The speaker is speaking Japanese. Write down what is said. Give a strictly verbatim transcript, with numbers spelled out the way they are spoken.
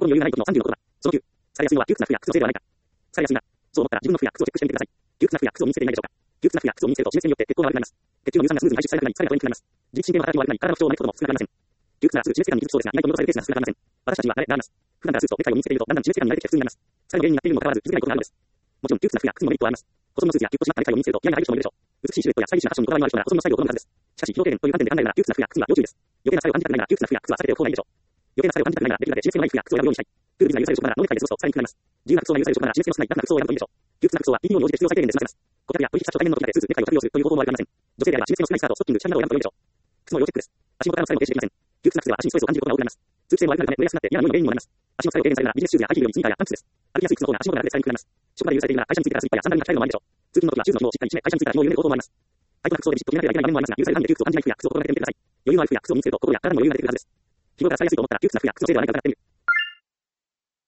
心に余裕がない時のさんじゅうのことだ。そのきゅう、疲れやすいのは窮屈な服や靴のせいではないか。疲れやすいが、そう思ったら自分の服や靴をチェックしてみてください。窮屈な服や靴を身につけていないでしょうか。窮屈な服や靴を身につけると致命性によって血行が悪くなります。血中の乳酸がスムーズに排出されなくなり、疲れが取れにくくなります。自律神経の働きも悪くなり、体の不調を招くことも少なくありません。窮屈ならすぐ致命性感に気づくそうですが、意外と戻されるケースが少なくありません。私たちには慣れがあります。普段からスーツとネクタイを身につけていると、だんだん致命性感に慣れてきて普通になります。疲れの原因になっているにもかかわらず気づけないことがあるのです。もちろん窮屈な服や靴にもメリットはあります。保存のスーツやキュッと締まったネクタイを身につけると気合が入る人もいるでしょう。美しいシルエットやスタイリッシュなファッションにこだわりのある人なら保存のスタイルを好むはずです。しかし、疲労軽減という観点で考えるなら窮屈な服や靴には要注意です。余計な疲れを感じたくないなら窮屈な服や靴は避けておく方がいいでしょう。余計な疲れを感じたくないならできるだけ致命性のない服や靴を選ぶようにしたい。クールビズが許される職場ならノーネクタイで過ごすと疲れにくくなります。自由な服装が許される職場なら致命性の少ない楽な服装を選ぶといいでしょう。窮屈な服装は ピーピーオー に応じて必要最低限で済ませます。顧客や取引先と対面の時だけスーツ、ネクタイを着用するという方法もありません。女性であれば致命性の少ないスカート、ストッキング、シャツなどを選ぶと良いでしょう。靴の要チェックです。足元からの疲れも停止できません。窮屈な靴では足にストレスを感じることが多くなります。通気性も悪くなるため、蒸れやすくなって嫌な匂いの原因にもなります。足の疲れを軽減されるならビジネスシューズやハイヒールよりスニーカーやパンツです。歩きやすい靴の方が足元が楽で疲れにくくなります。職場で許されているなら会社に着いてからスリッパやサンダルが着たいのもありでしょう。通勤の時はシューズの紐をしっかり締め、会社に着いたら紐を緩める方法もあります。タイトな服装でビシッと決めなければいけない場面もありますが、許される範囲で窮屈を感じない服や靴を心がけてみてください。余裕のある服や靴を身につけると心や体の余裕が出てくるはずです。日頃から疲れやすいと思ったら窮屈な服や靴のせいではないか疑ってみる。